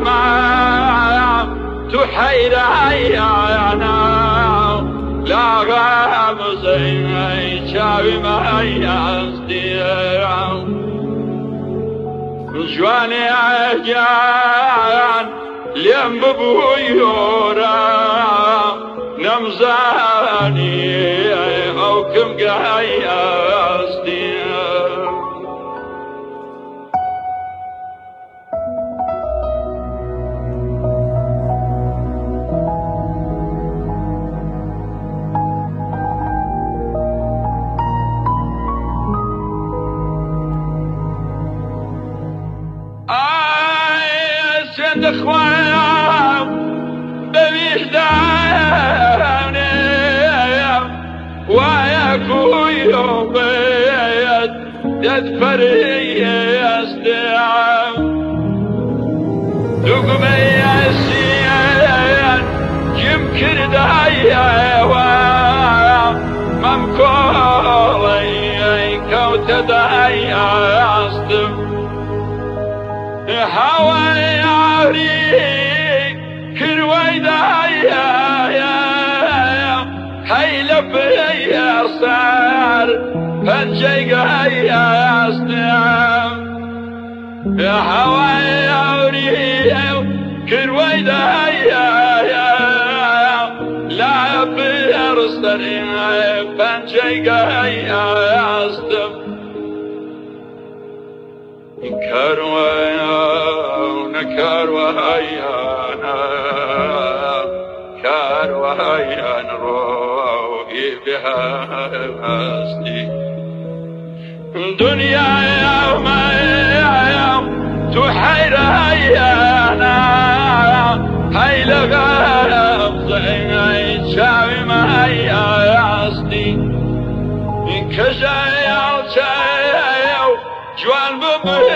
ما تحيرنا لا غامزين شاوي ما يصدر جواني عجان ليم ببويورا نمزاني او كم قايستي اخوان بوجداني وياكو يوم بيت يدفري يستعام دقمي يسيان يمكن دايا ممكولي كوت دايا يستم هواي عريق كروي دايا هيلا بيا صار فنجي قايا استعام هواي عريق كروي دايا لا بيا صار فنجي قايا استعام كاروهايان روحي بها أسدي دنيا يوم تحيرهايانا هاي لغاب زين شاوي ما هي أسدي كجاي عالشاي جوان ببهي